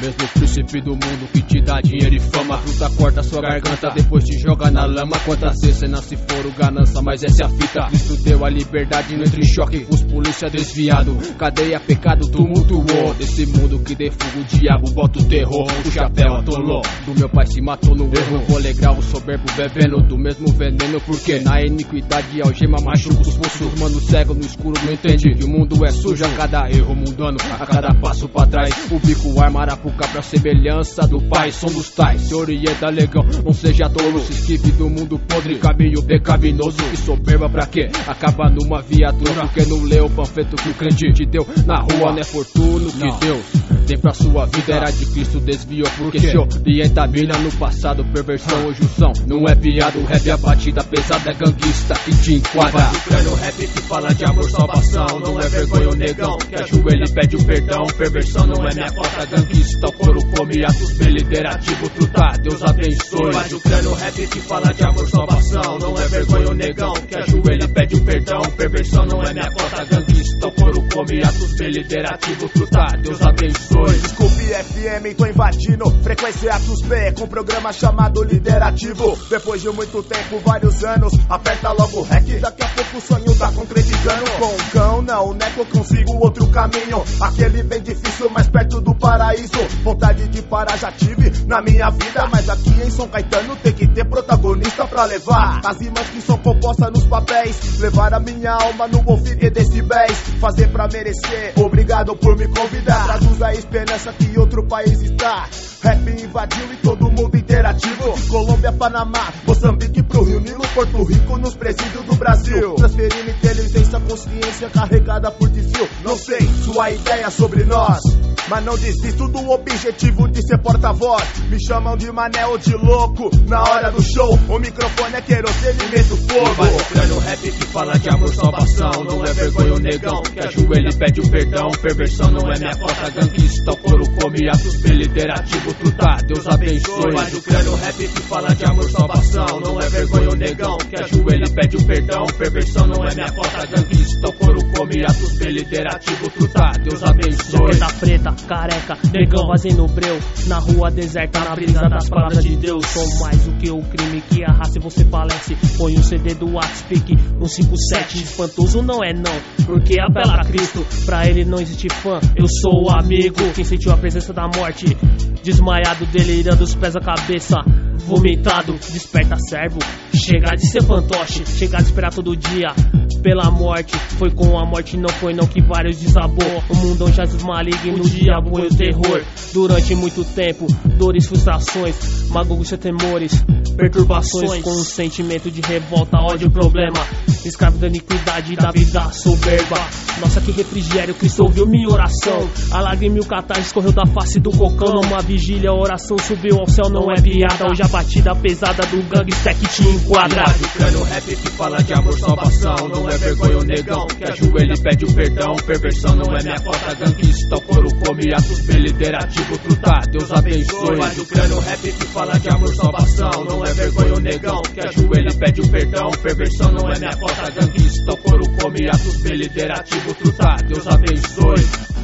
mesmo príncipe do mundo que te dá dinheiro e fama. Fruta corta sua garganta, depois te joga na lama. Quantas vezes cê nasce foro ganância, mas essa é a fita. Cristo deu a liberdade, não entra em choque com os polícia desviado. Cadeia, pecado, tumultuou. Desse mundo que defuga o diabo, bota o terror. O chapéu atolou, do meu pai se matou no erro. Vou alegrar o soberbo bebendo do mesmo veneno, porque na iniquidade algema machuca os pulsos. Mano cego no escuro não entende que o mundo é sujo. A cada erro mundano, a cada passo pra trás, o bico arma arapuca pra semelhança do pai. Som dos tais, se orienta legal, não seja tolo. Se esquive do mundo podre, caminho pecaminoso. E soberba pra quê? Acaba numa viatura, porque não leu o panfleto que o crente te deu na rua. Não é fortuna que Deus tem pra sua vida, era de Cristo, desviou porque se orienta mina. No passado perversão ou junção, não é piada. O rap é a batida pesada, é ganguista que te enquadra. O rap que fala de amor, salvação, não é vergonha o negão que ajoelha e pede o perdão. Perversão não é minha cota, ganguista, o couro come atos peliderativo, truta, Deus abençoe. Mas o crânio rap que fala de amor, salvação, não é vergonha o negão que ajoelha e pede o perdão. Perversão não é minha cota, ganguista, o couro come atos peliderativo, truta, Deus abençoe. Desculpe FM, tô invadindo frequência Atos B com um programa chamado Liderativo. Depois de muito tempo, vários anos, aperta logo o REC, daqui a pouco o sonho tá concretizando. Com o cão não, né, que eu consigo outro caminho, aquele bem difícil, mais perto do paraíso. Vontade de parar já tive na minha vida, mas aqui em São Caetano tem que ter protagonista pra levar as rimas que são compostas nos papéis, levar a minha alma no ouvido decibéis, fazer pra merecer, obrigado por me convidar. Traduz a esperança que outro país está. Rap invadiu e todo mundo interativo, de Colômbia, Panamá, Moçambique pro Rio Nilo, Porto Rico, nos presídios do Brasil, transferindo inteligência, consciência carregada por desvio. Não sei sua ideia sobre nós, mas não desisto do objetivo de ser porta-voz. Me chamam de mané ou de louco na hora do show, o microfone é querosene e meto fogo. O rap que fala de amor, salvação, não é vergonha o negão que ajoelha e pede o perdão. Perversão não é minha cota, ganguista, o couro come atos peliderativo, truta, Deus abençoe. Mas o crânio rap que fala de amor, salvação, não é vergonha o negão que ajoelha e pede o perdão. Perversão não é minha cota, ganguista, o couro come atos peliderativo, truta, Deus abençoe. Jaqueta preta, careca, negão fazendo breu, na rua deserta, na brisa das palavras de Deus. Sou mais do que o crime que arrasta e você falece. Põe o CD do WhatsApp, 157, espantoso não é não, porque apela a Cristo, pra ele não existe fã. Eu sou o amigo, quem sentiu a presença da morte, desmaiado, delirando os pés à cabeça, vomitado, desperta servo, chega de ser fantoche, chega de esperar todo dia pela morte. Foi com a morte, não foi não que vários desabou. O mundo já se maligno, o diabo e o terror. Durante muito tempo, dores, frustrações, magúcia, temores, perturbações, com um sentimento de revolta, ódio, problema, escravo da iniquidade e da vida soberba. Nossa, que refrigério, Cristo ouviu minha oração, a lágrima e o catarse escorreu da face do cocão. Numa vigília, a oração subiu ao céu, não é piada. Hoje a batida pesada do gangster que te enquadra. O crânio rap que fala de amor, salvação, não é vergonha o negão que ajoelha e pede o perdão. Perversão não é minha cota, ganguista, o couro come atos peliderativo, truta, Deus abençoe. Mas o crânio rap que fala de amor, salvação, não é vergonha o negão que ajoelha e pede o perdão. Perversão não é minha cota, ganguista, o couro come atos peliderativo, truta, Deus abençoe.